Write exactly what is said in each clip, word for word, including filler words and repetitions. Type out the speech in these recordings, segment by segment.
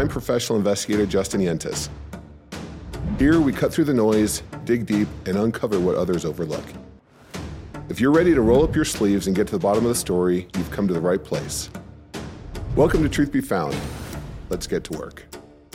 I'm professional investigator Justin Yentis. Here we cut through the noise, dig deep, and uncover what others overlook. If you're ready to roll up your sleeves and get to the bottom of the story, you've come to the right place. Welcome to Truth Be Found. Let's get to work.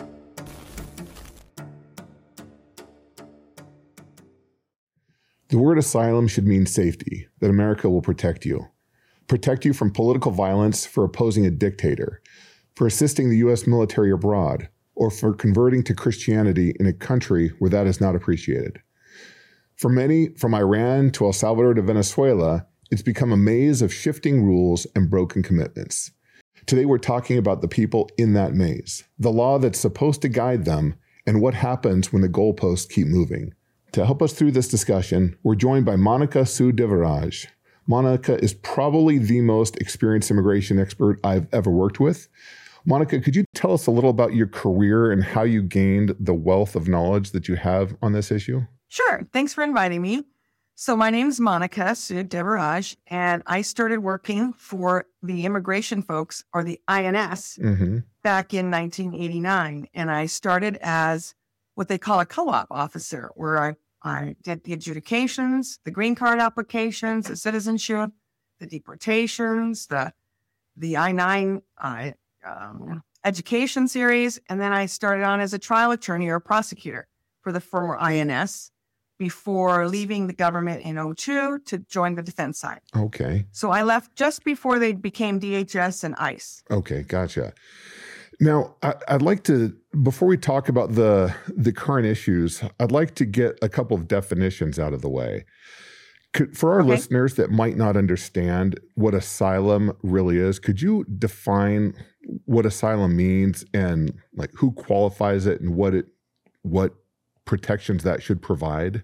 The word asylum should mean safety, that America will protect you. Protect you from political violence for opposing a dictator, for assisting the U S military abroad, or for converting to Christianity in a country where that is not appreciated. For many, from Iran to El Salvador to Venezuela, it's become a maze of shifting rules and broken commitments. Today we're talking about the people in that maze, the law that's supposed to guide them, and what happens when the goalposts keep moving. To help us through this discussion, we're joined by Monica Sood Devaraj. Monica is probably the most experienced immigration expert I've ever worked with. Monica, could you tell us a little about your career and how you gained the wealth of knowledge that you have on this issue? Sure. Thanks for inviting me. So my name is Monica Sood Devaraj, and I started working for the immigration folks, or the I N S, mm-hmm. back in nineteen eighty-nine. And I started as what they call a co-op officer, where I, I did the adjudications, the green card applications, the citizenship, the deportations, the the I nine uh, um, education series. And then I started on as a trial attorney or a prosecutor for the former I N S before leaving the government in oh two to join the defense side. Okay. So I left just before they became D H S and ICE. Okay, gotcha. Now, I, I'd like to, before we talk about the the current issues, I'd like to get a couple of definitions out of the way. Could, for our okay. listeners that might not understand what asylum really is, could you define what asylum means and like who qualifies it and what it what protections that should provide?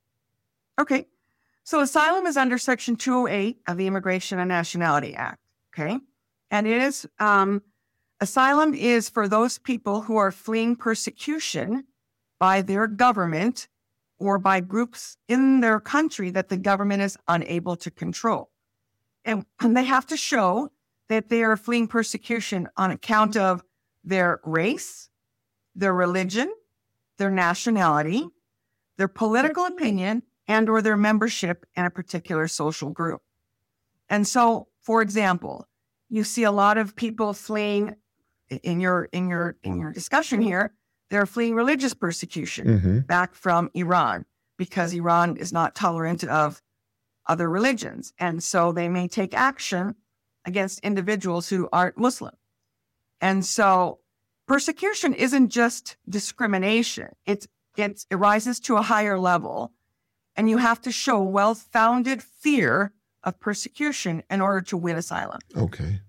Okay. So asylum is under Section two oh eight of the Immigration and Nationality Act. Okay. And it is, um, asylum is for those people who are fleeing persecution by their government or by groups in their country that the government is unable to control. And, and they have to show that they are fleeing persecution on account of their race, their religion, their nationality, their political opinion, and or their membership in a particular social group. And so, for example, you see a lot of people fleeing in your in your in your discussion here, they're fleeing religious persecution mm-hmm. back from Iran because Iran is not tolerant of other religions. And so they may take action against individuals who aren't Muslim. And so persecution isn't just discrimination. It's, it's, it rises to a higher level, and you have to show well-founded fear of persecution in order to win asylum. Okay.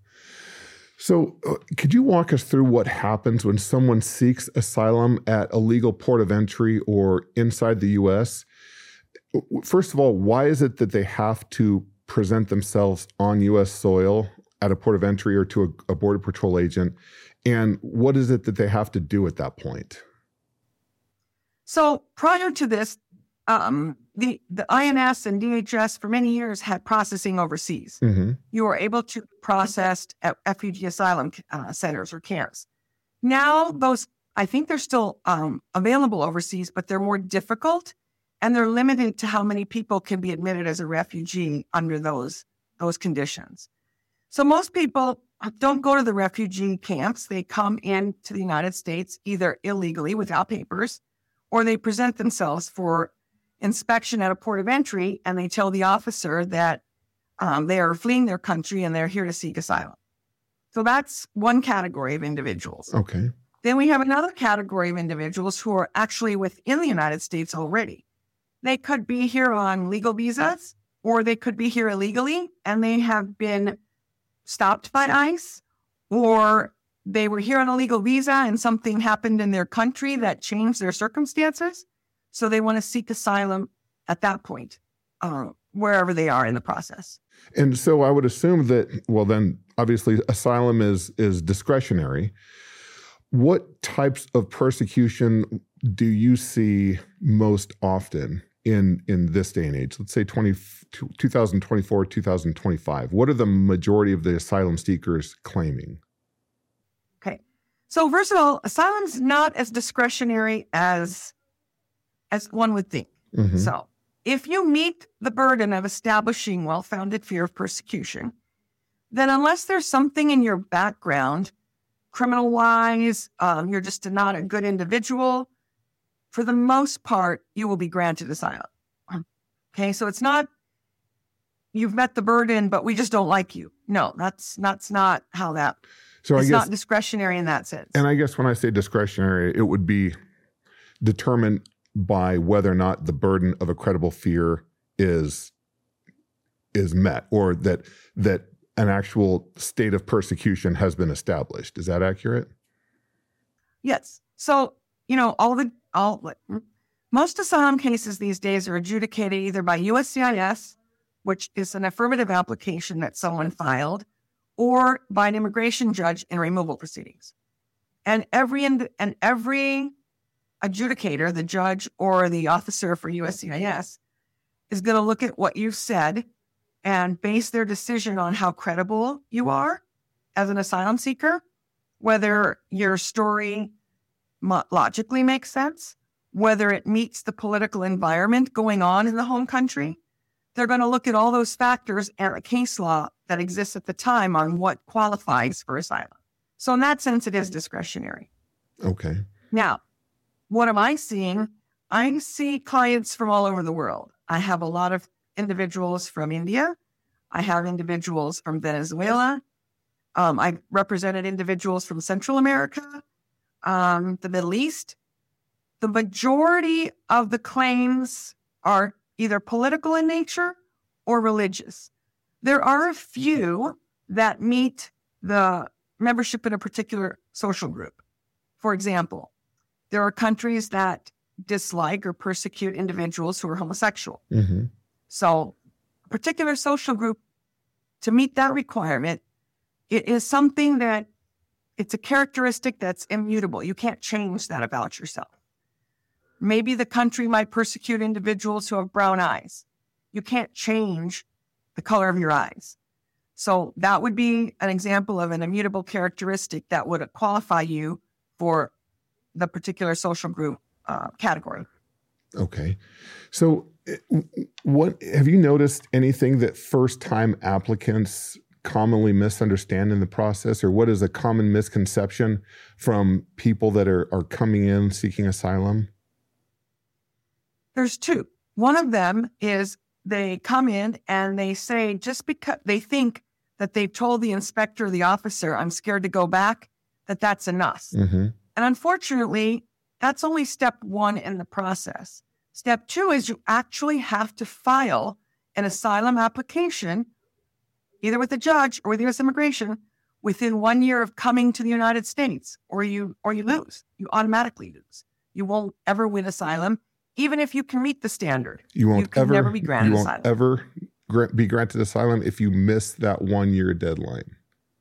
So uh, could you walk us through what happens when someone seeks asylum at a legal port of entry or inside the U S? First of all, why is it that they have to present themselves on U S soil at a port of entry or to a, a Border Patrol agent? And what is it that they have to do at that point? So prior to this, um, the, the I N S and D H S for many years had processing overseas. Mm-hmm. You were able to be processed at refugee asylum uh, centers or camps. Now those, I think they're still um, available overseas, but they're more difficult and they're limited to how many people can be admitted as a refugee under those, those conditions. So most people don't go to the refugee camps. They come into the United States either illegally without papers, or they present themselves for inspection at a port of entry, and they tell the officer that um, they are fleeing their country and they're here to seek asylum. So that's one category of individuals. Okay. Then we have another category of individuals who are actually within the United States already. They could be here on legal visas, or they could be here illegally, and they have been stopped by ICE, or they were here on a legal visa and something happened in their country that changed their circumstances. So they want to seek asylum at that point, uh, wherever they are in the process. And so I would assume that, well, then obviously asylum is is discretionary. What types of persecution do you see most often in in this day and age? Let's say twenty, twenty twenty-four, twenty twenty-five. What are the majority of the asylum seekers claiming? Okay. So first of all, asylum's not as discretionary as as one would think. Mm-hmm. So if you meet the burden of establishing well-founded fear of persecution, then unless there's something in your background, criminal-wise, um, you're just not a good individual, for the most part, you will be granted asylum. Okay, so it's not you've met the burden, but we just don't like you. No, that's that's not how that. So it's I guess, not discretionary in that sense. And I guess when I say discretionary, it would be determined by whether or not the burden of a credible fear is is met, or that that an actual state of persecution has been established. Is that accurate? Yes. So, you know, all the all most asylum cases these days are adjudicated either by U S C I S, which is an affirmative application that someone filed, or by an immigration judge in removal proceedings. And every and every adjudicator, the judge or the officer for U S C I S, is going to look at what you've said and base their decision on how credible you are as an asylum seeker, whether your story mo- logically makes sense, whether it meets the political environment going on in the home country. They're going to look at all those factors and the case law that exists at the time on what qualifies for asylum. So in that sense, it is discretionary. Okay. Now, what am I seeing? I see clients from all over the world. I have a lot of individuals from India. I have individuals from Venezuela. Um, I represented individuals from Central America, um, the Middle East. The majority of the claims are either political in nature or religious. There are a few that meet the membership in a particular social group. For example, there are countries that dislike or persecute individuals who are homosexual. Mm-hmm. So a particular social group, to meet that requirement, it is something that it's a characteristic that's immutable. You can't change that about yourself. Maybe the country might persecute individuals who have brown eyes. You can't change the color of your eyes. So that would be an example of an immutable characteristic that would qualify you for the particular social group uh, category. Okay. So what have you noticed anything that first-time applicants commonly misunderstand in the process, or what is a common misconception from people that are, are coming in seeking asylum? There's two. One of them is they come in and they say, just because they think that they've told the inspector or the officer, I'm scared to go back, that that's enough. Mm-hmm. And unfortunately, that's only step one in the process. Step two is you actually have to file an asylum application, either with the judge or with U S Immigration, within one year of coming to the United States, or you or you lose. You automatically lose. You won't ever win asylum, even if you can meet the standard. You won't you can ever never be granted you won't asylum. ever gra- be granted asylum if you miss that one year deadline.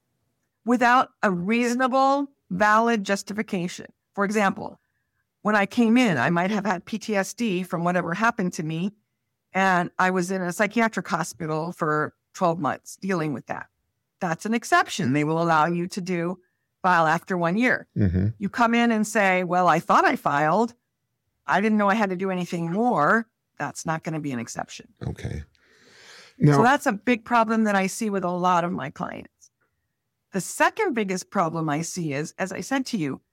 Without a reasonable, valid justification. For example, when I came in, I might have had P T S D from whatever happened to me, and I was in a psychiatric hospital for twelve months dealing with that. That's an exception. They will allow you to do file after one year. Mm-hmm. You come in and say, well, I thought I filed. I didn't know I had to do anything more. That's not going to be an exception. Okay. Now, So that's a big problem that I see with a lot of my clients. The second biggest problem I see is, as I said to you,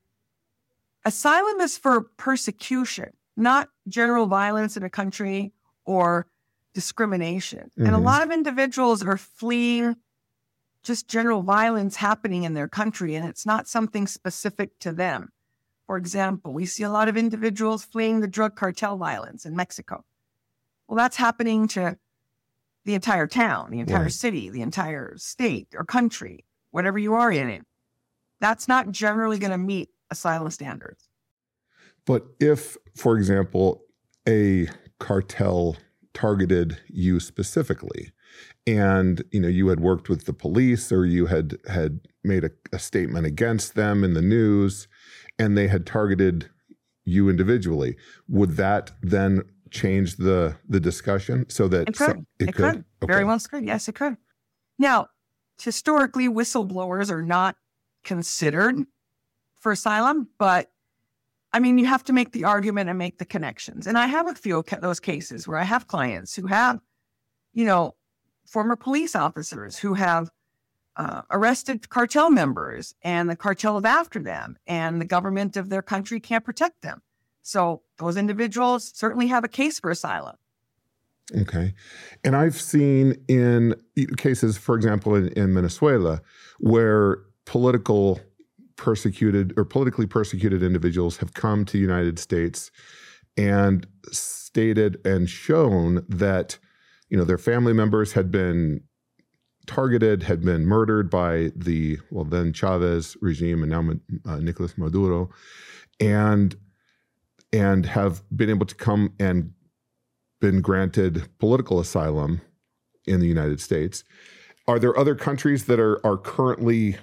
asylum is for persecution, not general violence in a country or discrimination. Mm-hmm. And a lot of individuals are fleeing just general violence happening in their country, and it's not something specific to them. For example, we see a lot of individuals fleeing the drug cartel violence in Mexico. Well, that's happening to the entire town, the entire Right. city, the entire state or country, whatever you are in it. That's not generally going to meet asylum standards. but if, for example, a cartel targeted you specifically, and you know you had worked with the police, or you had had made a, a statement against them in the news, and they had targeted you individually, would that then change the the discussion so that It could. some- it, could. Very well could. Yes, it could. Now, historically, whistleblowers are not considered for asylum, but I mean, you have to make the argument and make the connections. And I have a few of those cases where I have clients who have, you know, former police officers who have uh, arrested cartel members, and the cartel is after them, and the government of their country can't protect them. So those individuals certainly have a case for asylum. Okay. And I've seen in cases, for example, in, in Venezuela, where political persecuted or politically persecuted individuals have come to the United States and stated and shown that, you know, their family members had been targeted, had been murdered by the, well, then Chavez regime and now uh, Nicolas Maduro, and and have been able to come and been granted political asylum in the United States. Are there other countries that are are currently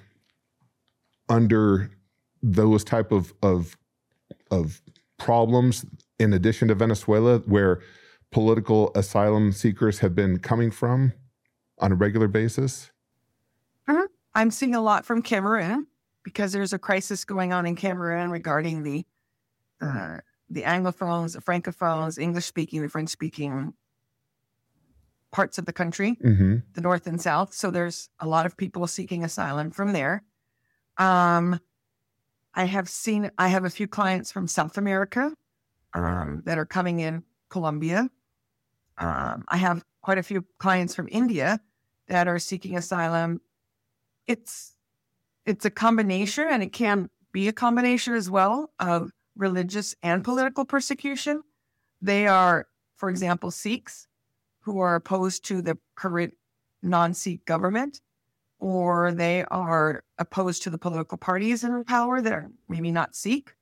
under those type of, of, of problems in addition to Venezuela, where political asylum seekers have been coming from on a regular basis? Uh-huh. I'm seeing a lot from Cameroon, because there's a crisis going on in Cameroon regarding the uh, the Anglophones, the Francophones, English-speaking, the French-speaking parts of the country, mm-hmm. the North and South. So there's a lot of people seeking asylum from there. Um, I have seen, I have a few clients from South America um, that are coming in Colombia. Um, I have quite a few clients from India that are seeking asylum. It's, it's a combination, and it can be a combination as well, of religious and political persecution. They are, for example, Sikhs who are opposed to the current non-Sikh government, or they are opposed to the political parties in power that are maybe not Sikh.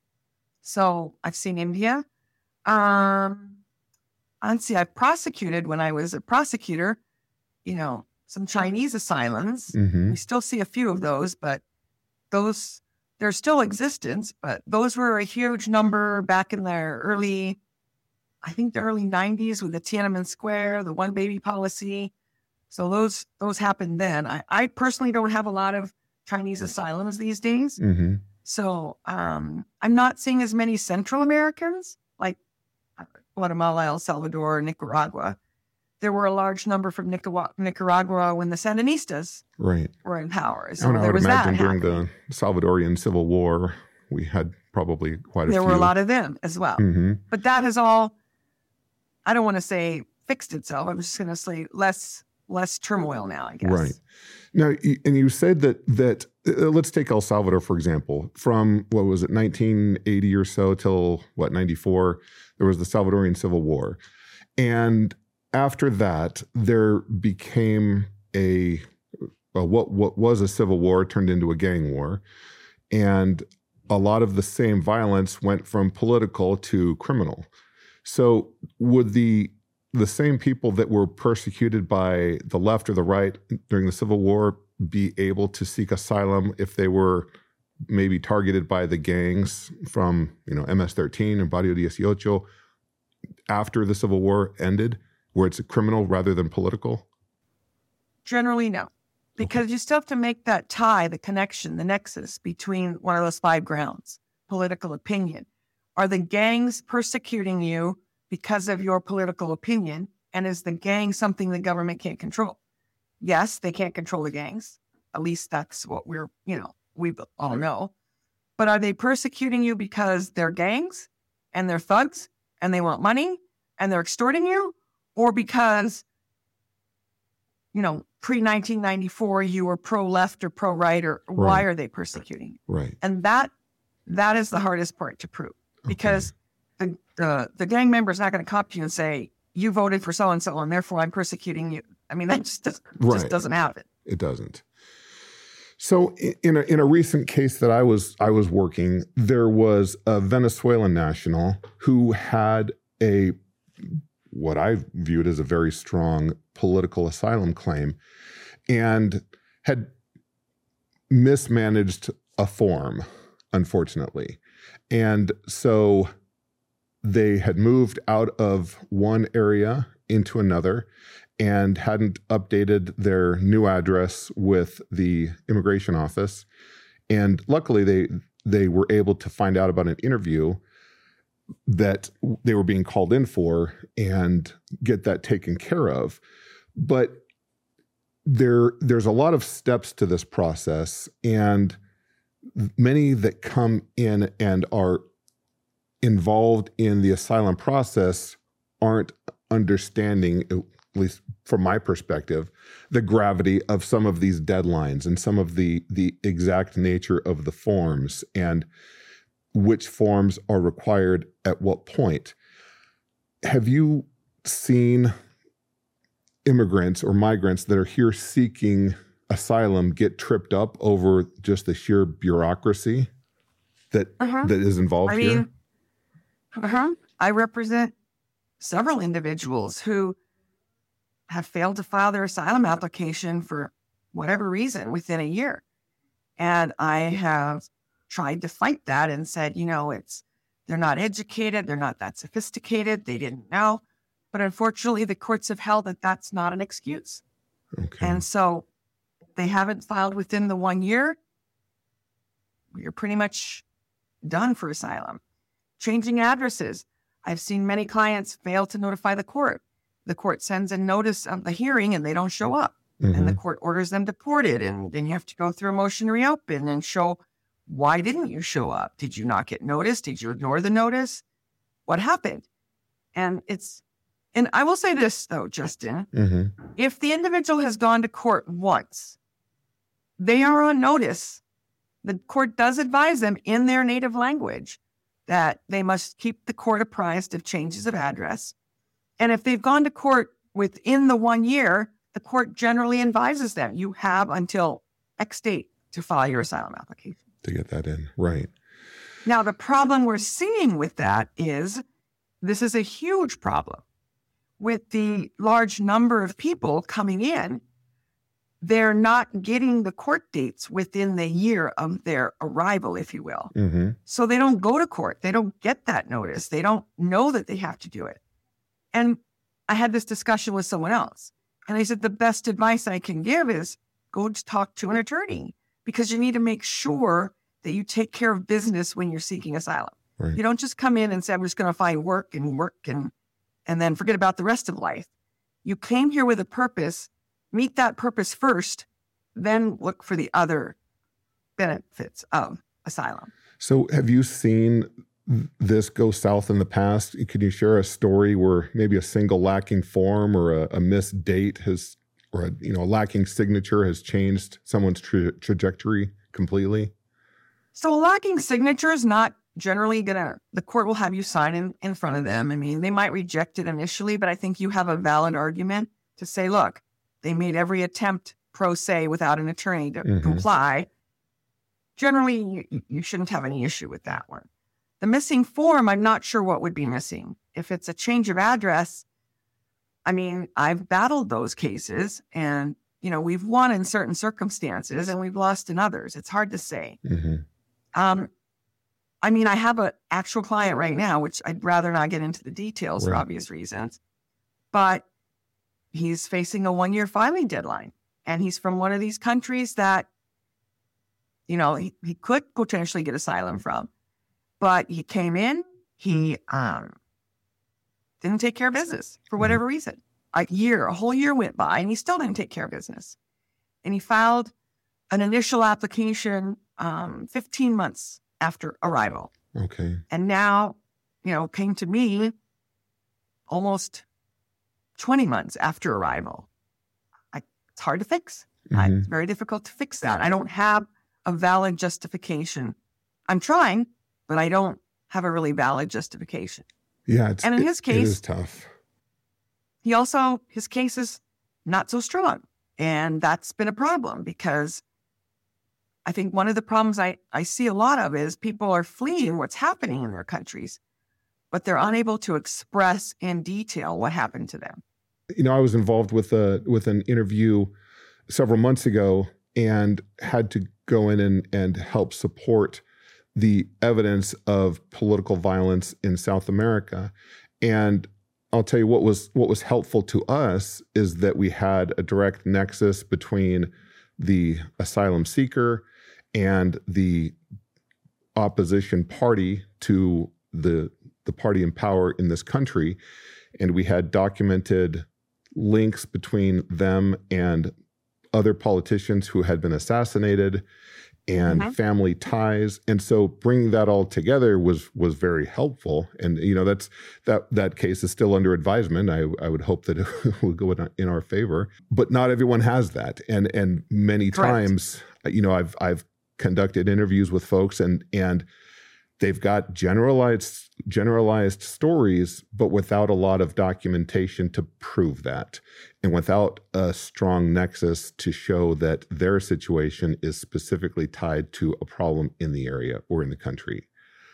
So I've seen India. Um, and see, I've prosecuted, when I was a prosecutor, you know, some Chinese asylums. Mm-hmm. We still see a few of those, but those, they're still existence, but those were a huge number back in the early, I think the early nineties with the Tiananmen Square, the one baby policy. So those those happened then. I, I personally don't have a lot of Chinese asylums these days. Mm-hmm. So um, I'm not seeing as many Central Americans like Guatemala, El Salvador, Nicaragua. There were a large number from Nicaragua, Nicaragua when the Sandinistas right. were in power. So I, know, there I would was imagine that during happening. the Salvadorian Civil War, we had probably quite a there few. There were a lot of them as well. Mm-hmm. But that has all, I don't want to say fixed itself. I'm just going to say less less turmoil now, I guess. Right. Now, and you said that, that uh, let's take El Salvador, for example. From, what was it, nineteen eighty or so till, what, ninety-four, there was the Salvadorian Civil War. And after that, there became a, a what what was a civil war turned into a gang war. And a lot of the same violence went from political to criminal. So would the the same people that were persecuted by the left or the right during the Civil War be able to seek asylum if they were maybe targeted by the gangs from, you know, M S thirteen and Barrio eighteen after the Civil War ended, where it's a criminal rather than political? Generally, no. Because okay. you still have to make that tie, the connection, the nexus between one of those five grounds, political opinion. Are the gangs persecuting you because of your political opinion? And is the gang something the government can't control? Yes, they can't control the gangs. At least that's what we're, you know, we all know. But are they persecuting you because they're gangs and they're thugs and they want money and they're extorting you? Or because, you know, pre nineteen ninety-four, you were pro-left or pro-right, or right. why are they persecuting you? Right. And that that is the hardest part to prove. Because okay. the, the the gang member is not going to come up to you and say, you voted for so-and-so and therefore I'm persecuting you. I mean, that just, does, right. just doesn't have it. It doesn't. So in a, in a recent case that I was I was working, there was a Venezuelan national who had a what I viewed as a very strong political asylum claim and had mismanaged a form, unfortunately. And so they had moved out of one area into another and hadn't updated their new address with the immigration office. And luckily, they they were able to find out about an interview that they were being called in for and get that taken care of. But there, there's a lot of steps to this process, and many that come in and are involved in the asylum process aren't understanding, at least from my perspective, the gravity of some of these deadlines and some of the the exact nature of the forms and which forms are required at what point. Have you seen immigrants or migrants that are here seeking asylum get tripped up over just the sheer bureaucracy that uh-huh. that is involved I here? Mean, uh-huh. I represent several individuals who have failed to file their asylum application for whatever reason within a year. And I have tried to fight that and said, you know, it's they're not educated, they're not that sophisticated, they didn't know. But unfortunately, the courts have held that that's not an excuse. Okay. And so they haven't filed within the one year, you're pretty much done for asylum. Changing addresses. I've seen many clients fail to notify the court. The court sends a notice of the hearing and they don't show up. Mm-hmm. And the court orders them deported. And then you have to go through a motion to reopen and show, why didn't you show up? Did you not get notice? Did you ignore the notice? What happened? And it's, and I will say this though, Justin, mm-hmm. if the individual has gone to court once, they are on notice. The court does advise them in their native language that they must keep the court apprised of changes of address. And if they've gone to court within the one year, the court generally advises them, you have until X date to file your asylum application. To get that in, right. Now, the problem we're seeing with that is this is a huge problem. With the large number of people coming in, they're not getting the court dates within the year of their arrival, if you will. Mm-hmm. So they don't go to court. They don't get that notice. They don't know that they have to do it. And I had this discussion with someone else. And I said, the best advice I can give is go to talk to an attorney because you need to make sure that you take care of business when you're seeking asylum. Right. You don't just come in and say, I'm just going to find work and work and, and then forget about the rest of life. You came here with a purpose. Meet that purpose first, then look for the other benefits of asylum. So have you seen this go south in the past? Could you share a story where maybe a single lacking form or a, a missed date has, or a, you know, a lacking signature has changed someone's tra- trajectory completely? So a lacking signature is not generally going to, the court will have you sign in, in front of them. I mean, they might reject it initially, but I think you have a valid argument to say, look, they made every attempt pro se without an attorney to mm-hmm. comply. Generally, you, you shouldn't have any issue with that one. The missing form, I'm not sure what would be missing. If it's a change of address, I mean, I've battled those cases and, you know, we've won in certain circumstances and we've lost in others. It's hard to say. Mm-hmm. Um, I mean, I have an actual client right now, which I'd rather not get into the details right. for obvious reasons, but he's facing a one-year filing deadline, and he's from one of these countries that, you know, he, he could potentially get asylum from. But he came in, he um, didn't take care of business for whatever mm-hmm. reason. A year, a whole year went by, and he still didn't take care of business. And he filed an initial application um, fifteen months after arrival. Okay. And now, you know, came to me almost twenty months after arrival. I, it's hard to fix. Mm-hmm. I, it's very difficult to fix that. I don't have a valid justification. I'm trying, but I don't have a really valid justification. Yeah, it's, and in his case, it is tough. He also, his case is not so strong. And that's been a problem because I think one of the problems I, I see a lot of is people are fleeing what's happening in their countries, but they're unable to express in detail what happened to them. You know, I was involved with a with an interview several months ago and had to go in and, and help support the evidence of political violence in South America. And I'll tell you what was what was helpful to us is that we had a direct nexus between the asylum seeker and the opposition party to the the party in power in this country, and we had documented links between them and other politicians who had been assassinated, and mm-hmm. family ties. And so bringing that all together was was very helpful. And, you know, that's that that case is still under advisement. I, I would hope that it would go in our, in our favor. But not everyone has that. And and many Correct. times, you know, I've I've conducted interviews with folks, and and they've got generalized generalized stories, but without a lot of documentation to prove that, and without a strong nexus to show that their situation is specifically tied to a problem in the area or in the country.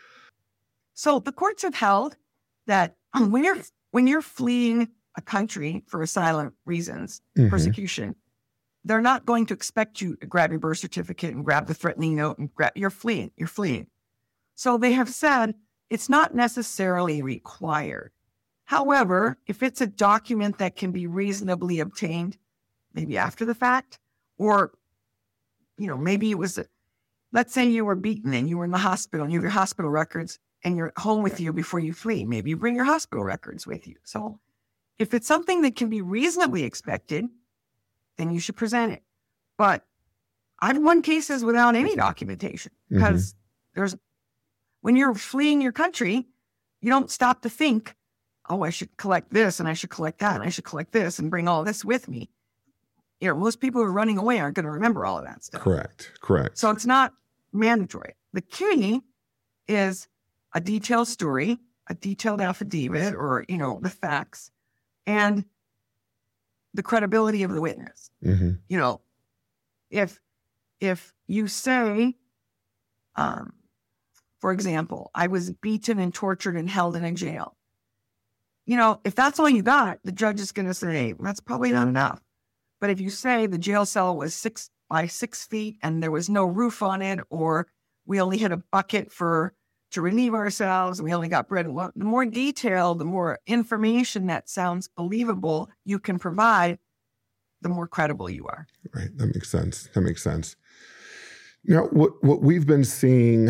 So the courts have held that when you're when you're fleeing a country for asylum reasons, mm-hmm. persecution, they're not going to expect you to grab your birth certificate and grab the threatening note and grab. You're fleeing. You're fleeing. So they have said it's not necessarily required. However, if it's a document that can be reasonably obtained, maybe after the fact, or, you know, maybe it was, a, let's say you were beaten and you were in the hospital and you have your hospital records and you're home with you before you flee. Maybe you bring your hospital records with you. So if it's something that can be reasonably expected, then you should present it. But I've won cases without any documentation because mm-hmm. there's, when you're fleeing your country, you don't stop to think, oh, I should collect this and I should collect that and I should collect this and bring all this with me. You know, most people who are running away aren't going to remember all of that stuff. Correct, correct. So it's not mandatory. The key is a detailed story, a detailed affidavit, or, you know, the facts, and the credibility of the witness. Mm-hmm. You know, if if you say, um, for example, I was beaten and tortured and held in a jail. You know, if that's all you got, the judge is going to say, that's probably not enough. But if you say the jail cell was six by six feet and there was no roof on it, or we only had a bucket for to relieve ourselves, and we only got bread and water, the more detail, the more information that sounds believable you can provide, the more credible you are. Right. That makes sense. That makes sense. Now, what, what we've been seeing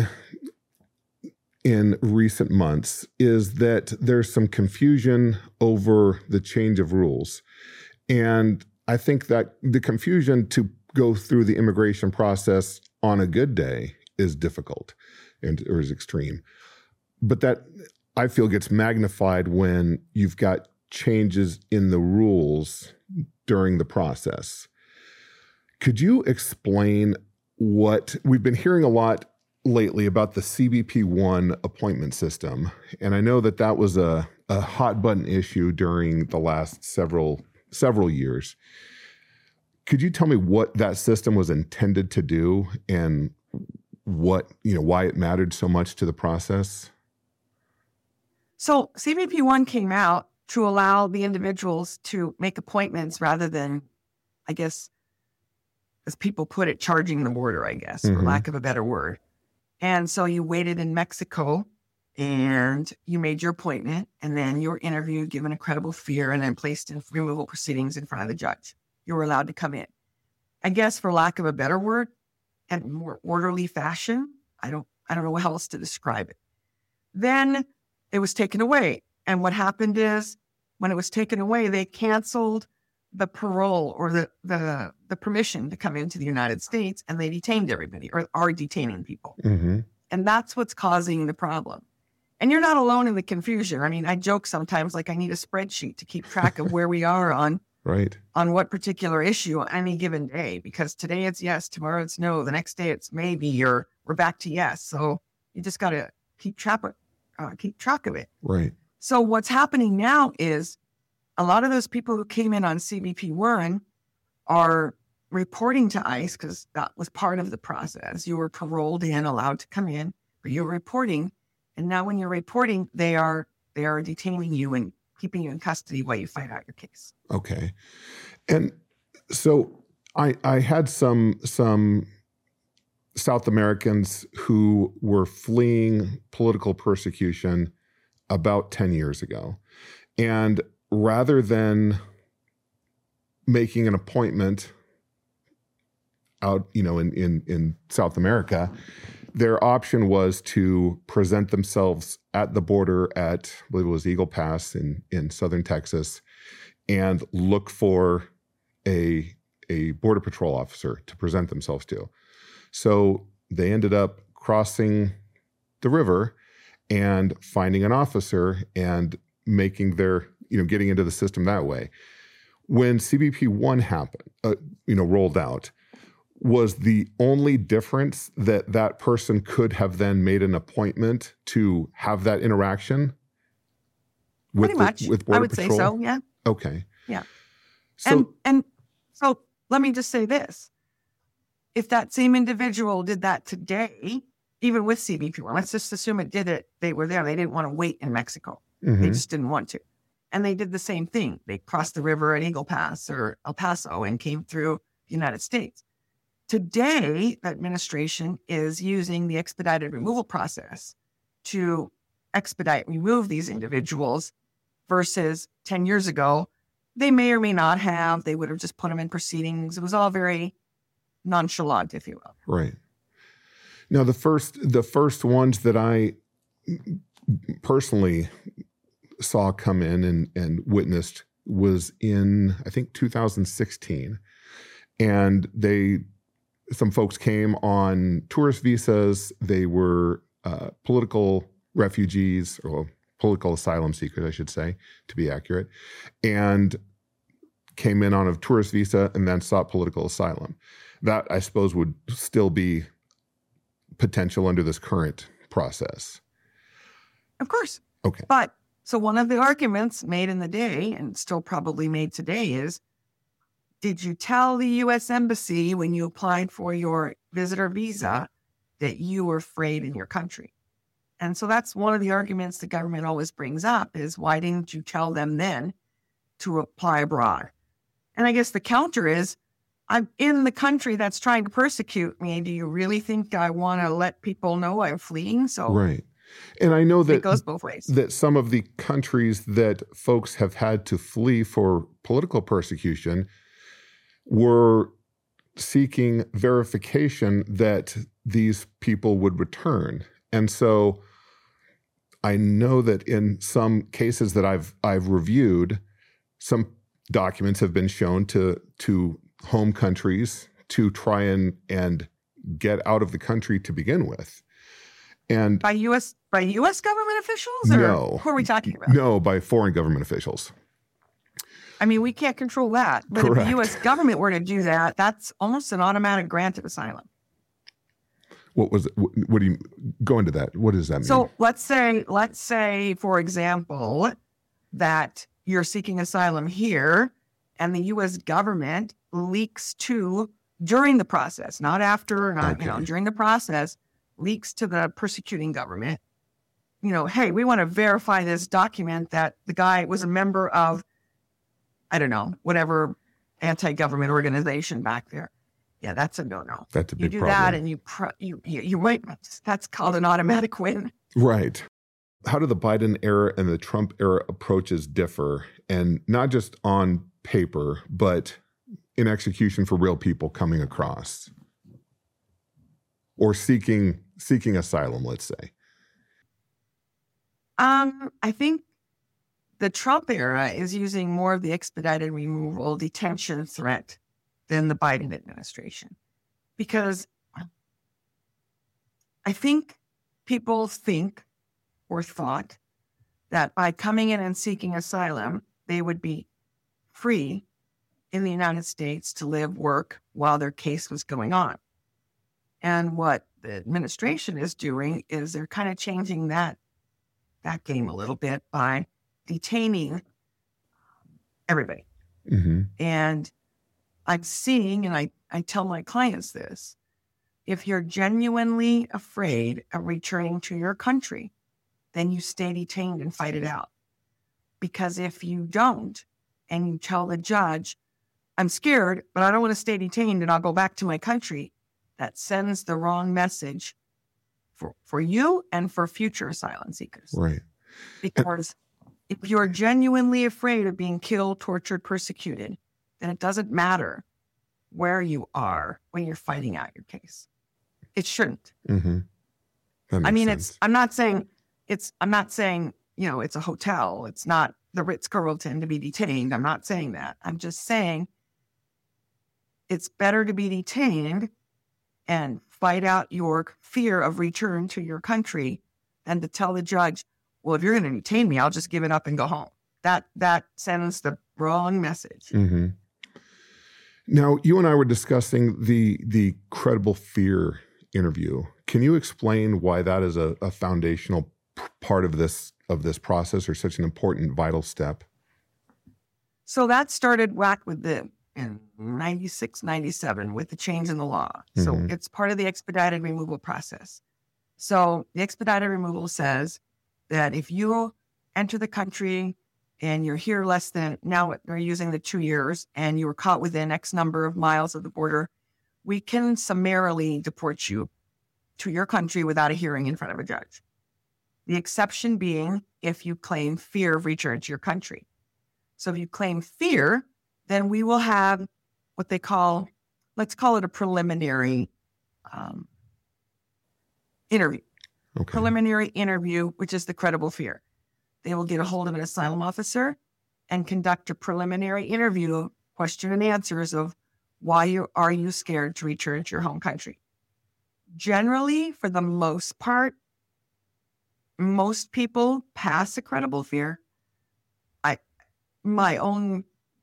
in recent months is that there's some confusion over the change of rules. And I think that the confusion to go through the immigration process on a good day is difficult and or is extreme. But that, I feel, gets magnified when you've got changes in the rules during the process. Could you explain what we've been hearing a lot lately about the C B P one appointment system? And I know that that was a, a hot button issue during the last several several years. Could you tell me what that system was intended to do and what, you know, why it mattered so much to the process? So C B P one came out to allow the individuals to make appointments rather than, I guess, as people put it, charging the border, I guess, mm-hmm. for lack of a better word. And so you waited in Mexico and you made your appointment, and then you were interviewed, given a credible fear, and then placed in removal proceedings in front of the judge. You were allowed to come in. I guess, for lack of a better word, and more orderly fashion. I don't, I don't know how else to describe it. Then it was taken away. And what happened is, when it was taken away, they canceled the parole or the, the, the permission to come into the United States, and they detained everybody, or are detaining people. Mm-hmm. And that's what's causing the problem. And you're not alone in the confusion. I mean, I joke sometimes, like, I need a spreadsheet to keep track of where we are on right on what particular issue on any given day, because today it's yes, tomorrow it's no, the next day it's maybe, or we're back to yes. So you just got to keep track of, uh, keep track of it. Right. So what's happening now is a lot of those people who came in on C B P one are reporting to ICE, because that was part of the process. You were paroled in, allowed to come in, but you're reporting. And now when you're reporting, they are they are detaining you and keeping you in custody while you fight out your case. Okay. And so I I had some some South Americans who were fleeing political persecution about ten years ago. And rather than making an appointment out, you know, in, in, in South America, Their option was to present themselves at the border at, I believe it was Eagle Pass in, in southern Texas, and look for a, a border patrol officer to present themselves to. So they ended up crossing the river and finding an officer and making their, you know, getting into the system that way. When C B P one happened, uh, you know, rolled out, was the only difference that that person could have then made an appointment to have that interaction with Pretty much. The, with Border I would Patrol? say so, yeah. Okay. Yeah. So, and, and so let me just say this. If that same individual did that today, even with C B P one, let's just assume it did it, they were there. They didn't want to wait in Mexico. mm-hmm. They just didn't want to. And they did the same thing. They crossed the river at Eagle Pass or El Paso and came through the United States. Today, the administration is using the expedited removal process to expedite, remove these individuals versus ten years ago, they may or may not have. They would have just put them in proceedings. It was all very nonchalant, if you will. Right. Now, the first, the first ones that I personally saw come in and, and witnessed was in, I think, two thousand sixteen. And they... Some folks came on tourist visas. They were uh, political refugees or political asylum seekers, I should say, to be accurate, and came in on a tourist visa and then sought political asylum. That, I suppose, would still be potential under this current process. Of course. Okay. But so one of the arguments made in the day, and still probably made today, is, did you tell the U S Embassy when you applied for your visitor visa that you were afraid in your country? And so that's one of the arguments the government always brings up is, why didn't you tell them then to apply abroad? And I guess the counter is, I'm in the country that's trying to persecute me. Do you really think I want to let people know I'm fleeing? So right. And I know that it goes both ways. That some of the countries that folks have had to flee for political persecution were seeking verification that these people would return. And so I know that in some cases that I've I've reviewed, some documents have been shown to to home countries to try and and get out of the country to begin with. And by U S by U S government officials? Or no. who are we talking about? No, by foreign government officials. I mean, we can't control that. But Correct. if the U S government were to do that, that's almost an automatic grant of asylum. What was it? What, what do you go into that? What does that mean? So let's say, let's say, for example, that you're seeking asylum here and the U S government leaks to, during the process, not after, not, Okay. you know, during the process, leaks to the persecuting government, you know, hey, we want to verify this document that the guy was a member of, I don't know, whatever anti-government organization back there. Yeah, that's a no-no. That's a You big do problem. that and you, pro- you, you, you wait, that's called an automatic win. Right. How do the Biden era and the Trump era approaches differ? And not just on paper, but in execution for real people coming across or seeking seeking asylum, let's say. Um, I think the Trump era is using more of the expedited removal detention threat than the Biden administration, because I think people think or thought that by coming in and seeking asylum, they would be free in the United States to live, work while their case was going on. And what the administration is doing is they're kind of changing that, that game a little bit by detaining everybody. Mm-hmm. And I'm seeing, and I, I tell my clients this, if you're genuinely afraid of returning to your country, then you stay detained and fight it out. Because if you don't, and you tell the judge, I'm scared, but I don't want to stay detained and I'll go back to my country, that sends the wrong message for, for you and for future asylum seekers. Right. Because if you're genuinely afraid of being killed, tortured, persecuted, then it doesn't matter where you are when you're fighting out your case. It shouldn't. Mm-hmm. That makes I mean, sense. it's, I'm not saying it's, I'm not saying, you know, it's a hotel. It's not the Ritz-Carlton to be detained. I'm not saying that. I'm just saying it's better to be detained and fight out your fear of return to your country than to tell the judge, well, if you're going to detain me, I'll just give it up and go home. That, that sends the wrong message. Mm-hmm. Now, you and I were discussing the the credible fear interview. Can you explain why that is a, a foundational p- part of this of this process, or such an important, vital step? So that started back with the in ninety-six, ninety-seven with the change in the law. Mm-hmm. So it's part of the expedited removal process. So the expedited removal says that if you enter the country and you're here less than, now they're using the two years, and you were caught within X number of miles of the border, we can summarily deport you to your country without a hearing in front of a judge. The exception being if you claim fear of return to your country. So if you claim fear, then we will have what they call, let's call it a preliminary um, interview. Okay. Preliminary interview, which is the credible fear. They will get a hold of an asylum officer and conduct a preliminary interview, question and answers of why you, are you scared to return to your home country. Generally, for the most part, most people pass a credible fear. I, my own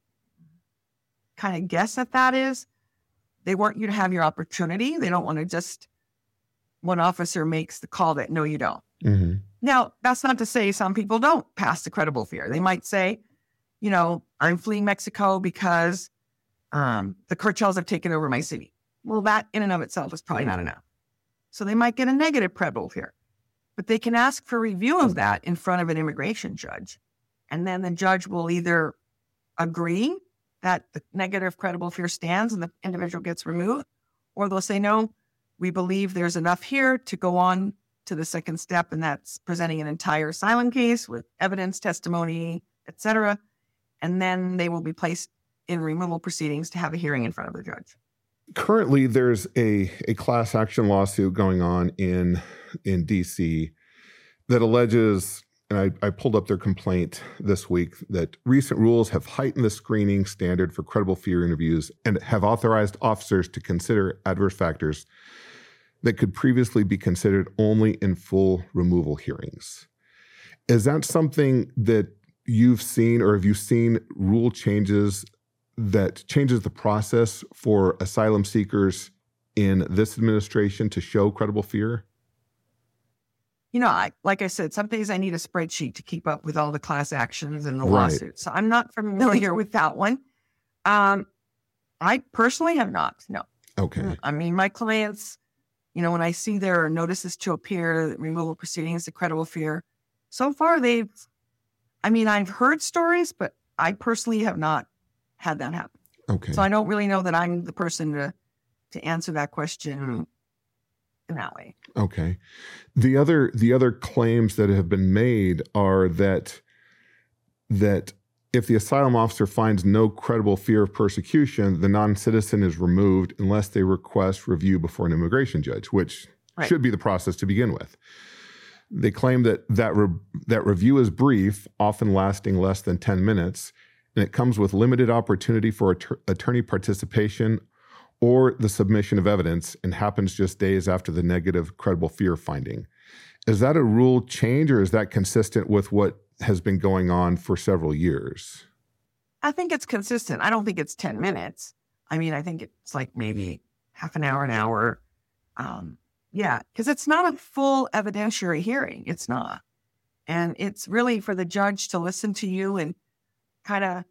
kind of guess at that is they want you to have your opportunity. They don't want to just, one officer makes the call that, no, you don't. Mm-hmm. Now, that's not to say some people don't pass the credible fear. They might say, you know, I'm fleeing Mexico because um, the cartels have taken over my city. Well, that in and of itself is probably not enough. So they might get a negative credible fear, but they can ask for review of that in front of an immigration judge. And then the judge will either agree that the negative credible fear stands and the individual gets removed, or they'll say, no, we believe there's enough here to go on to the second step, and that's presenting an entire asylum case with evidence, testimony, et cetera. And then they will be placed in removal proceedings to have a hearing in front of the judge. Currently, there's a, a class action lawsuit going on in in D C that alleges, and I, I pulled up their complaint this week, that recent rules have heightened the screening standard for credible fear interviews and have authorized officers to consider adverse factors that could previously be considered only in full removal hearings. Is that something that you've seen, or have you seen rule changes that changes the process for asylum seekers in this administration to show credible fear? You know, I, like I said, some days I need a spreadsheet to keep up with all the class actions and the Right. lawsuits. So I'm not familiar with that one. Um, I personally have not, no. Okay. I mean, my clients, you know, when I see their notices to appear, removal proceedings, the credible fear, so far they've, I mean, I've heard stories, but I personally have not had that happen. Okay. So I don't really know that I'm the person to, to answer that question in that way. Okay. The other the other claims that have been made are that that if the asylum officer finds no credible fear of persecution, the non-citizen is removed unless they request review before an immigration judge, which Right. should be the process to begin with. They claim that that, re- that review is brief, often lasting less than ten minutes, and it comes with limited opportunity for att- attorney participation or the submission of evidence, and happens just days after the negative credible fear finding. Is that a rule change, or is that consistent with what has been going on for several years? I think it's consistent. I don't think it's ten minutes. I mean, I think it's like maybe half an hour, an hour. Um, yeah, because it's not a full evidentiary hearing. It's not. And it's really for the judge to listen to you and kind of,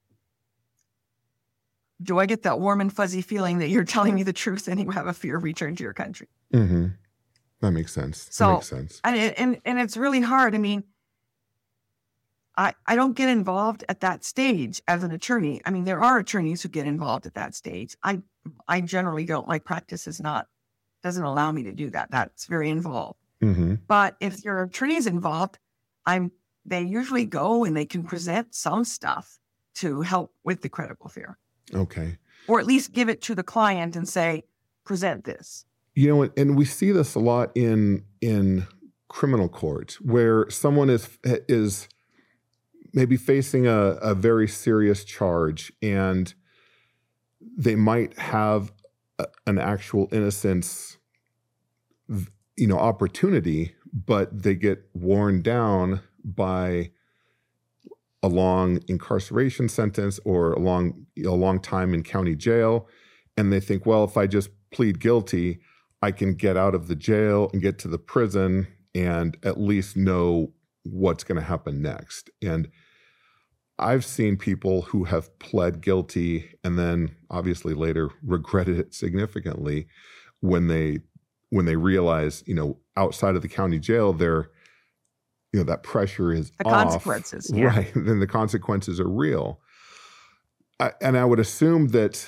do I get that warm and fuzzy feeling that you're telling me the truth and you have a fear of return to your country? Mm-hmm. That makes sense. So, that makes sense. And, it, and, and it's really hard. I mean, I, I don't get involved at that stage as an attorney. I mean, there are attorneys who get involved at that stage. I I generally don't. My practice is not, doesn't allow me to do that. That's very involved. Mm-hmm. But if your attorney's involved, I'm. they usually go and they can present some stuff to help with the credible fear. Okay. Or at least give it to the client and say, present this. You know, and we see this a lot in in criminal court, where someone is is maybe facing a, a very serious charge, and they might have a, an actual innocence, you know, opportunity, but they get worn down by a long incarceration sentence or a long a long time in county jail, and they think, well, if I just plead guilty, I can get out of the jail and get to the prison and at least know what's going to happen next. And I've seen people who have pled guilty and then obviously later regretted it significantly when they when they realize, you know, outside of the county jail, they're, you know, that pressure is the off. consequences, yeah. Right? Then the consequences are real. I, and I would assume that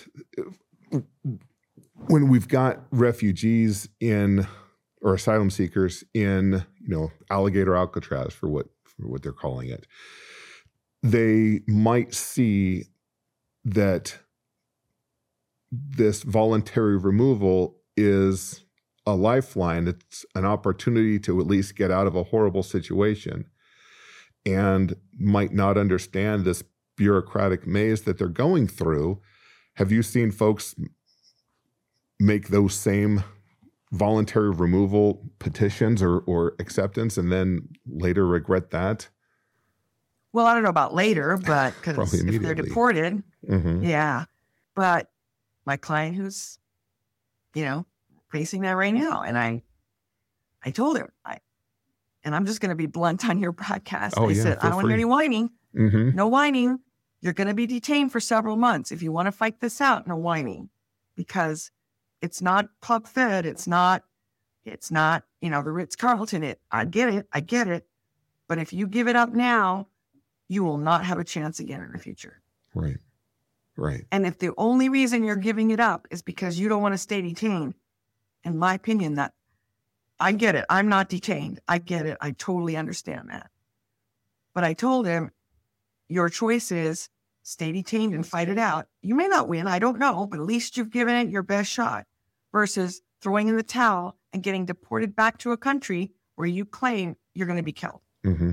when we've got refugees in or asylum seekers in, you know, Alligator Alcatraz for what for what they're calling it, they might see that this voluntary removal is a lifeline. It's an opportunity to at least get out of a horrible situation, and might not understand this bureaucratic maze that they're going through. Have you seen folks make those same voluntary removal petitions or, or acceptance and then later regret that? Well, I don't know about later, but because if they're deported, mm-hmm. yeah. But my client who's, you know, facing that right now, and I, I told him, I, and I'm just going to be blunt on your podcast. Oh, I yeah, said, I don't want to hear any whining. Mm-hmm. No whining. You're going to be detained for several months. If you want to fight this out, no whining, because it's not Club Fed. It's not, it's not, you know, the Ritz-Carlton. It, I get it. I get it. But if you give it up now, you will not have a chance again in the future. Right. Right. And if the only reason you're giving it up is because you don't want to stay detained, in my opinion, that I get it. I'm not detained. I get it. I totally understand that. But I told him, your choice is stay detained and fight it out. You may not win. I don't know, but at least you've given it your best shot versus throwing in the towel and getting deported back to a country where you claim you're going to be killed. Mm-hmm.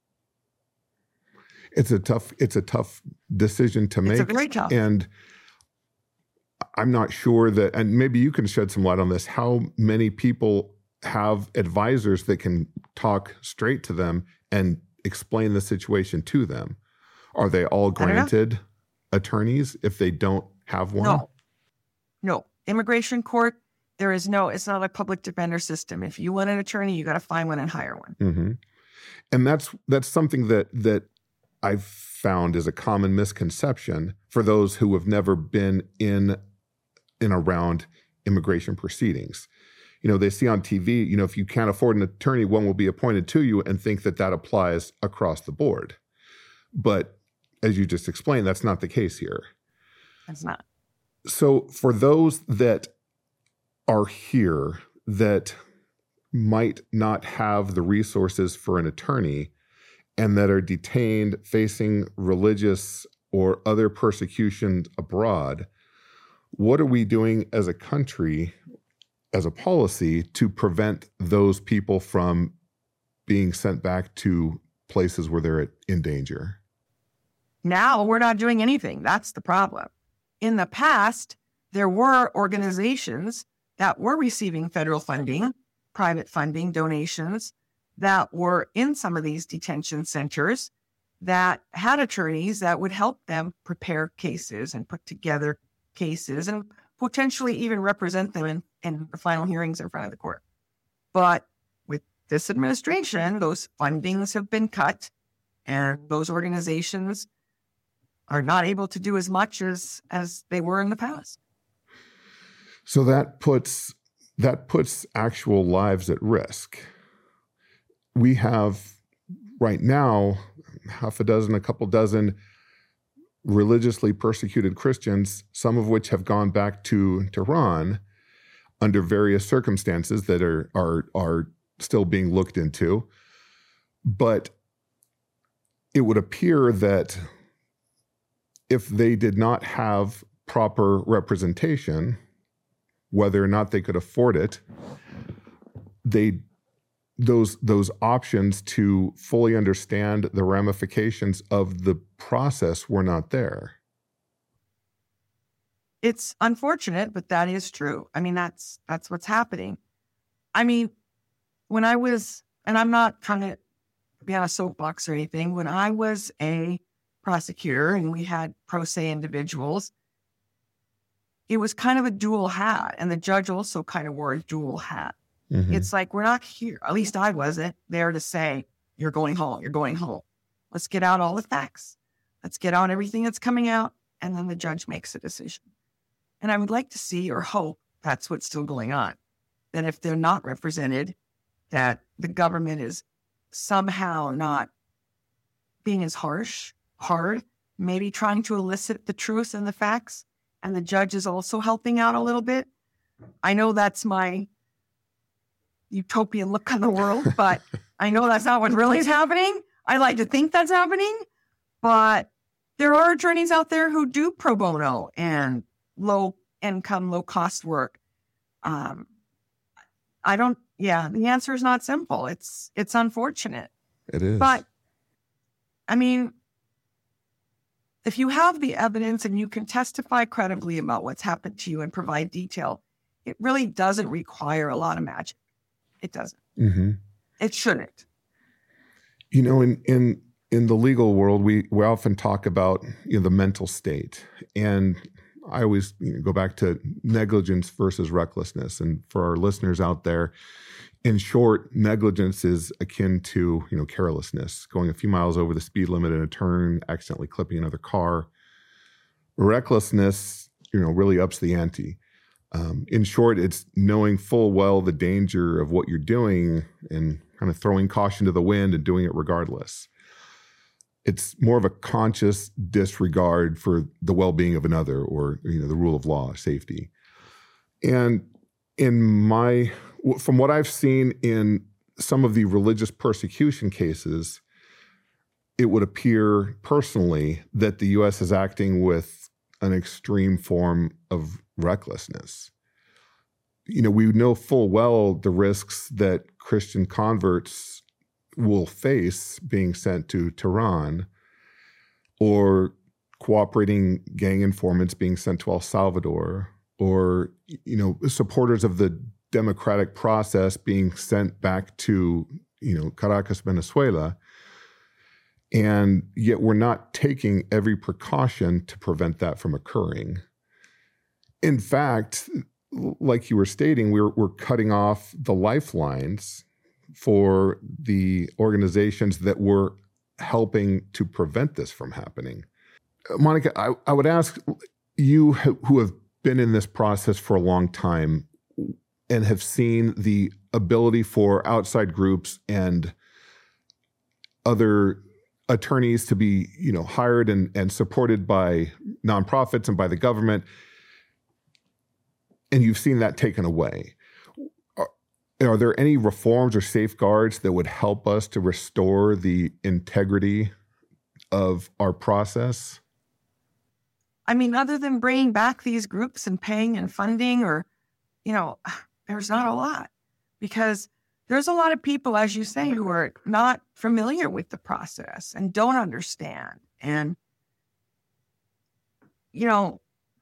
It's a tough, it's a tough decision to make. It's a very tough. And I'm not sure that, and maybe you can shed some light on this, how many people have advisors that can talk straight to them and explain the situation to them. Are they all granted attorneys if they don't have one? No. No. Immigration court, there is no, it's not a public defender system. If you want an attorney, you got to find one and hire one. Mm-hmm. And that's that's something that that I've found is a common misconception for those who have never been in in around immigration proceedings. You know, they see on T V, you know, if you can't afford an attorney, one will be appointed to you, and think that that applies across the board. But as you just explained, that's not the case here. It's not. So for those that are here that might not have the resources for an attorney and that are detained facing religious or other persecution abroad, what are we doing as a country, as a policy, to prevent those people from being sent back to places where they're in danger? Now we're not doing anything. That's the problem. In the past, there were organizations that were receiving federal funding, private funding, donations, that were in some of these detention centers that had attorneys that would help them prepare cases and put together cases and potentially even represent them in, in the final hearings in front of the court. But with this administration, those fundings have been cut, and those organizations are not able to do as much as, as they were in the past. So that puts that puts actual lives at risk. We have right now half a dozen, a couple dozen religiously persecuted Christians, some of which have gone back to Tehran under various circumstances that are are are still being looked into. But it would appear that if they did not have proper representation, whether or not they could afford it, they those those options to fully understand the ramifications of the process were not there. It's unfortunate, but that is true. I mean, that's that's what's happening. I mean, when I was, and I'm not trying to be on a soapbox or anything, when I was a prosecutor and we had pro se individuals, it was kind of a dual hat. And the judge also kind of wore a dual hat. Mm-hmm. It's like, we're not here, at least I wasn't there to say, you're going home, you're going home. Let's get out all the facts. Let's get out everything that's coming out. And then the judge makes a decision. And I would like to see or hope that's what's still going on. That if they're not represented, that the government is somehow not being as harsh, hard, maybe trying to elicit the truth and the facts, and the judge is also helping out a little bit. I know that's my utopian look on the world, but I know that's not what really is happening. I like to think that's happening, but there are attorneys out there who do pro bono and low income, low cost work. Um, I don't, yeah, the answer is not simple. It's, it's unfortunate. It is. But I mean, if you have the evidence and you can testify credibly about what's happened to you and provide detail, it really doesn't require a lot of magic. It doesn't. Mm-hmm. It shouldn't. You know, in, in, in the legal world, we, we often talk about, you know, the mental state. And I always you know, go back to negligence versus recklessness. And for our listeners out there, in short, negligence is akin to, you know, carelessness, going a few miles over the speed limit in a turn, accidentally clipping another car. Recklessness, you know, really ups the ante. Um, in short, it's knowing full well the danger of what you're doing and kind of throwing caution to the wind and doing it regardless. It's more of a conscious disregard for the well-being of another, or, you know, the rule of law, safety. And in my, from what I've seen in some of the religious persecution cases, it would appear personally that the U S is acting with an extreme form of recklessness. You know, we know full well the risks that Christian converts will face being sent to Tehran, or cooperating gang informants being sent to El Salvador, or, you know, supporters of the democratic process being sent back to, you know, Caracas, Venezuela. And yet we're not taking every precaution to prevent that from occurring. In fact, like you were stating, we're, we're cutting off the lifelines for the organizations that were helping to prevent this from happening. Monica, I, I would ask you, who have been in this process for a long time and have seen the ability for outside groups and other attorneys to be, you know, hired and, and supported by nonprofits and by the government, and you've seen that taken away. Are, are there any reforms or safeguards that would help us to restore the integrity of our process? I mean, other than bringing back these groups and paying and funding, or, you know, there's not a lot, because there's a lot of people, as you say, who are not familiar with the process and don't understand. And, you know,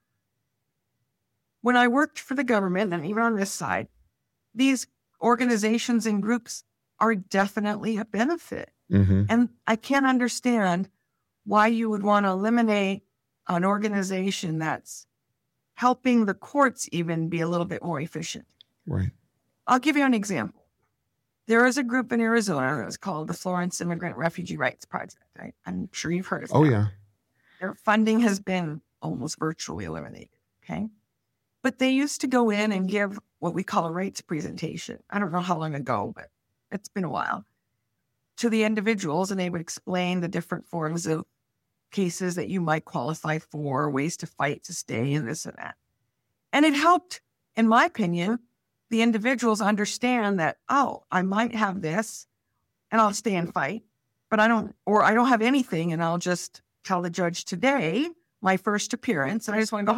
when I worked for the government, and even on this side, these organizations and groups are definitely a benefit. Mm-hmm. And I can't understand why you would want to eliminate an organization that's helping the courts even be a little bit more efficient. Right. I'll give you an example. There is a group in Arizona that's called the Florence Immigrant Refugee Rights Project. I, I'm sure you've heard of it. Oh, yeah. Their funding has been almost virtually eliminated, okay? But they used to go in and give what we call a rights presentation. I don't know how long ago, but it's been a while, to the individuals, and they would explain the different forms of cases that you might qualify for, ways to fight to stay, and this and that. And it helped, in my opinion, the individuals understand that, oh, I might have this and I'll stay and fight, but I don't, or I don't have anything and I'll just tell the judge today, my first appearance, and I just want to go home.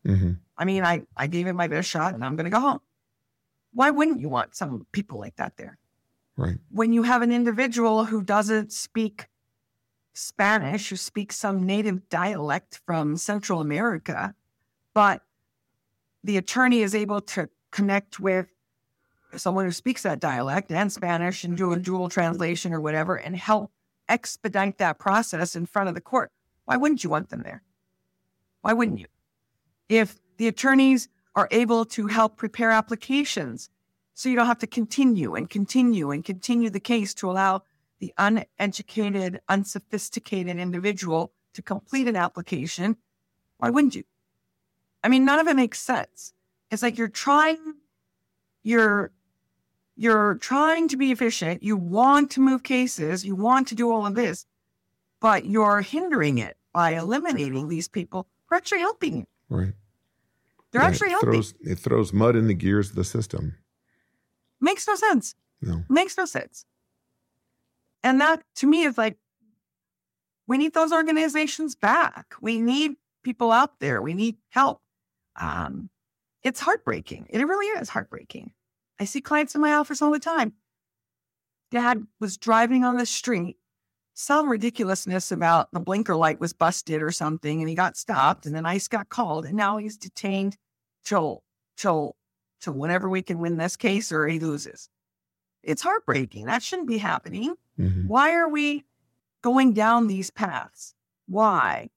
Mm-hmm. I mean, I, I gave it my best shot and I'm going to go home. Why wouldn't you want some people like that there? Right. When you have an individual who doesn't speak Spanish, who speaks some native dialect from Central America, but the attorney is able to connect with someone who speaks that dialect and Spanish and do a dual translation or whatever and help expedite that process in front of the court. Why wouldn't you want them there? Why wouldn't you? If the attorneys are able to help prepare applications so you don't have to continue and continue and continue the case to allow the uneducated, unsophisticated individual to complete an application, why wouldn't you? I mean, none of it makes sense. It's like you're trying, you're, you're trying to be efficient. You want to move cases. You want to do all of this, but you're hindering it by eliminating these people who are actually helping you. Right. They're Yeah, actually it helping. throws, it throws mud in the gears of the system. Makes no sense. No. Makes no sense. And that, to me, is like, we need those organizations back. We need people out there. We need help. Um, it's heartbreaking. It really is heartbreaking. I see clients in my office all the time. Dad was driving on the street, some ridiculousness about the blinker light was busted or something, and he got stopped, and then ICE got called, and now he's detained till, till, till whenever we can win this case or he loses. It's heartbreaking. That shouldn't be happening. Mm-hmm. Why are we going down these paths? Why?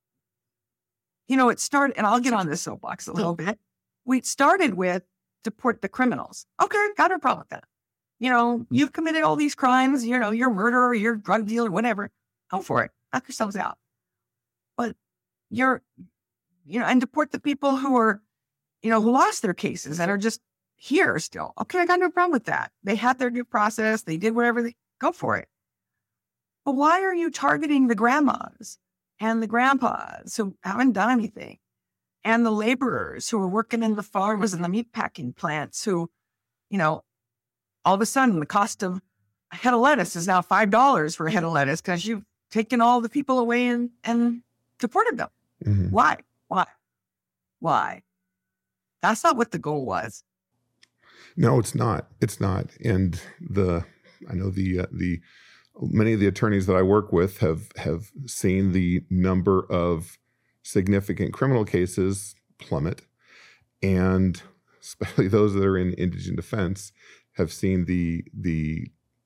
You know, it started, and I'll get on this soapbox a little bit. We started with deport the criminals. Okay, got no problem with that. You know, you've committed all these crimes, you know, you're a murderer, you're a drug dealer, whatever. Go for it. Knock yourselves out. But you're, you know, and deport the people who are, you know, who lost their cases and are just here still. Okay, I got no problem with that. They had their due process. They did whatever they, go for it. But why are you targeting the grandmas and the grandpas who haven't done anything? And the laborers who are working in the farms and the meat packing plants who, you know, all of a sudden the cost of a head of lettuce is now five dollars for a head of lettuce because you've taken all the people away and, and deported them. Mm-hmm. Why? Why? Why? That's not what the goal was. No, it's not. It's not. And the, I know the, uh, the, many of the attorneys that I work with have, have seen the number of significant criminal cases plummet, and especially those that are in indigent defense have seen the, the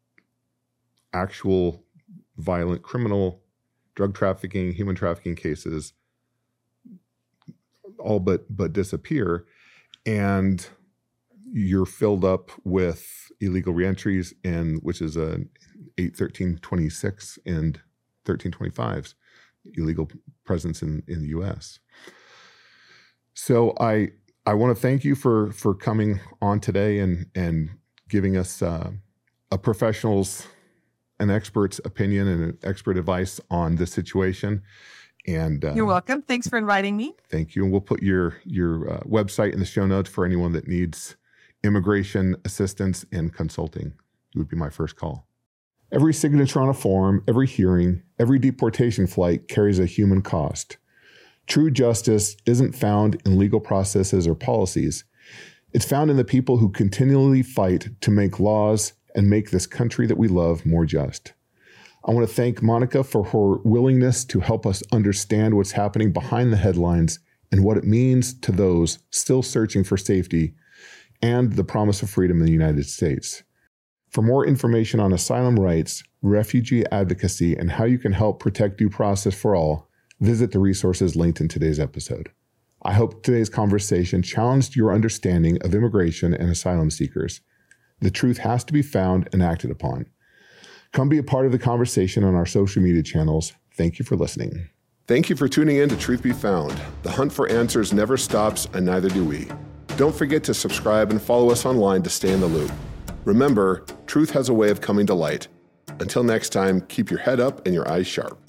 actual violent criminal drug trafficking, human trafficking cases all but, but disappear. And you're filled up with illegal reentries, and which is a eight thirteen twenty-six and thirteen twenty-fives, illegal presence in, in the U S. So I I want to thank you for for coming on today and and giving us uh, a professional's, an expert's opinion and an expert advice on this situation. And uh, you're welcome. Thanks for inviting me. Thank you. And we'll put your your uh, website in the show notes for anyone that needs immigration assistance and consulting. It would be my first call. Every signature on a form, every hearing, every deportation flight carries a human cost. True justice isn't found in legal processes or policies. It's found in the people who continually fight to make laws and make this country that we love more just. I want to thank Monica for her willingness to help us understand what's happening behind the headlines and what it means to those still searching for safety and the promise of freedom in the United States. For more information on asylum rights, refugee advocacy, and how you can help protect due process for all, visit the resources linked in today's episode. I hope today's conversation challenged your understanding of immigration and asylum seekers. The truth has to be found and acted upon. Come be a part of the conversation on our social media channels. Thank you for listening. Thank you for tuning in to Truth Be Found. The hunt for answers never stops, and neither do we. Don't forget to subscribe and follow us online to stay in the loop. Remember, truth has a way of coming to light. Until next time, keep your head up and your eyes sharp.